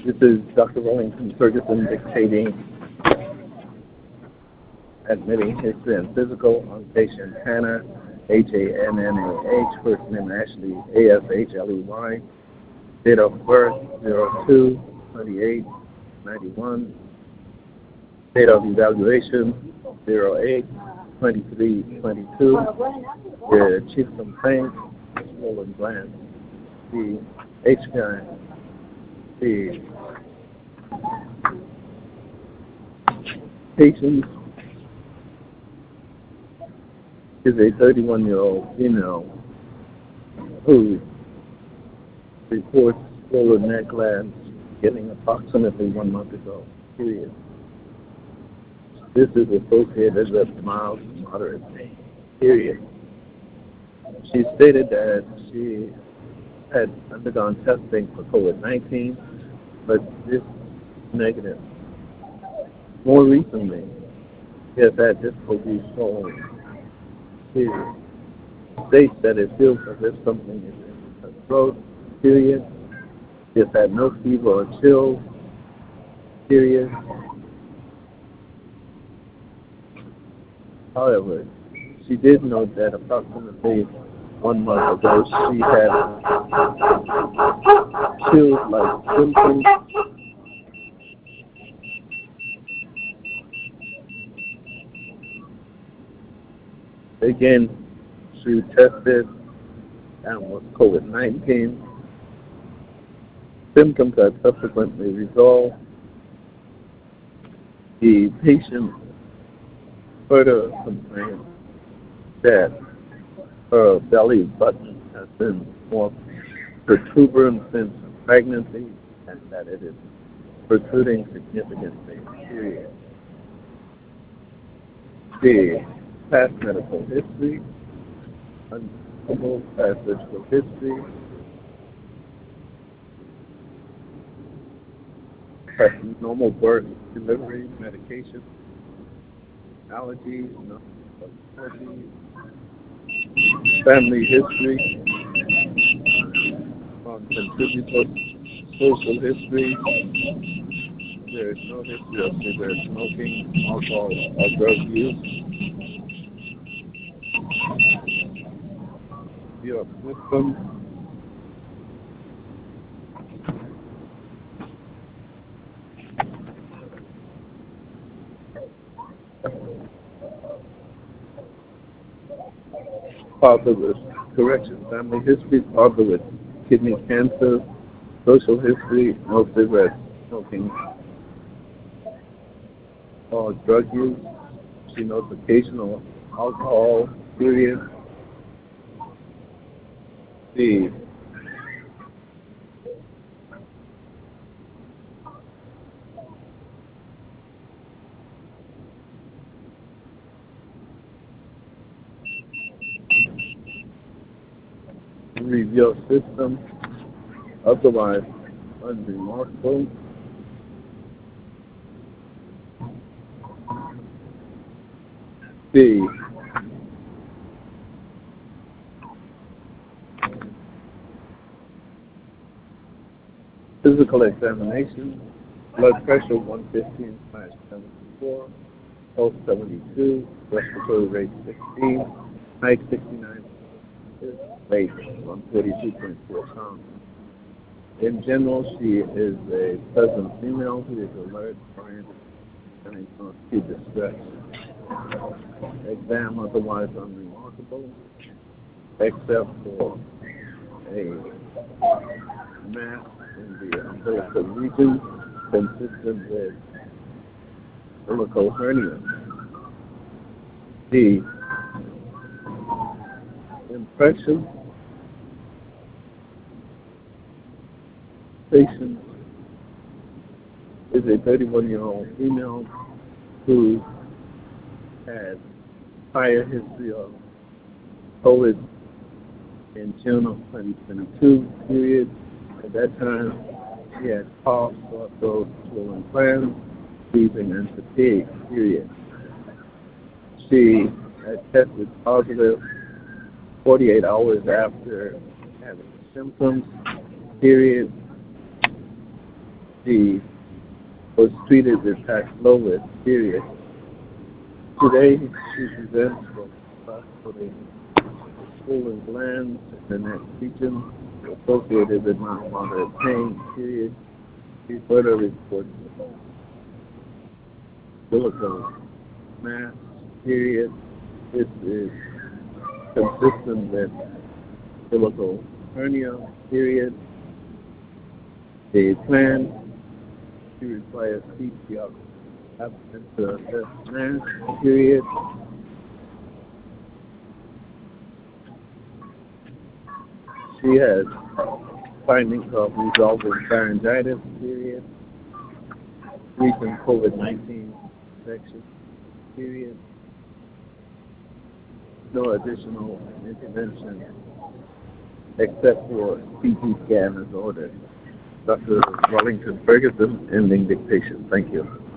This is Dr. Wellington Ferguson dictating, admitting history and physical on patient Hannah, Hannah, first name Ashley, Ashley, date of birth 02/28/91, date of evaluation 08/23/22, the chief complaint, swollen gland, the HPI, the patient is a 31-year-old female who reports swollen neck glands beginning approximately 1 month ago, period. This is associated with mild to moderate pain, period. She stated that she had undergone testing for COVID-19, but this is negative. More recently, she has had difficulty swallowing. She states that it feels as if something is in her throat, period. She has had no fever or chills, period. However, she did note that approximately 1 month ago she had chills-like symptoms. Again, she tested and was COVID-19. Symptoms are subsequently resolved. The patient further complained that her belly button has been more protuberant since pregnancy and that it is protruding significantly, period. The past medical history, uncomfortable past medical history, normal birth, delivery, medication, allergies, family history, contributor social history. There is no history of cigarette smoking, alcohol, or drug use. Your system. Father with family history, father with kidney cancer, social history, no cigarette smoking or drug use. She notes occasional alcohol, period. The review system, otherwise unremarkable. The physical examination, blood pressure 115/74, pulse 72, respiratory rate 16, height 69, weight 142.4 pounds. In general, she is a pleasant female who is alert, oriented, and not too distressed. Exam otherwise unremarkable, except for a mass in the umbilical region consistent with umbilical hernia. The impression patient is a 31-year-old female who had prior history of COVID in June of 2022, period. At that time, she had cough, sore throat, swollen glands, breathing, and fatigue, period. She had tested positive 48 hours after having symptoms, period. She was treated with Paxlovid, period. Today, she presents with possibly swollen glands in the neck region associated with mild moderate pain, period. She further reports umbilical mass, period. This is consistent with umbilical hernia, period. The plan to require CPR absence to assess mass, period. She has findings of resolving pharyngitis, period. Recent COVID-19 infection, period. No additional intervention except for CT scan is ordered. Dr. Wellington Ferguson, ending dictation. Thank you.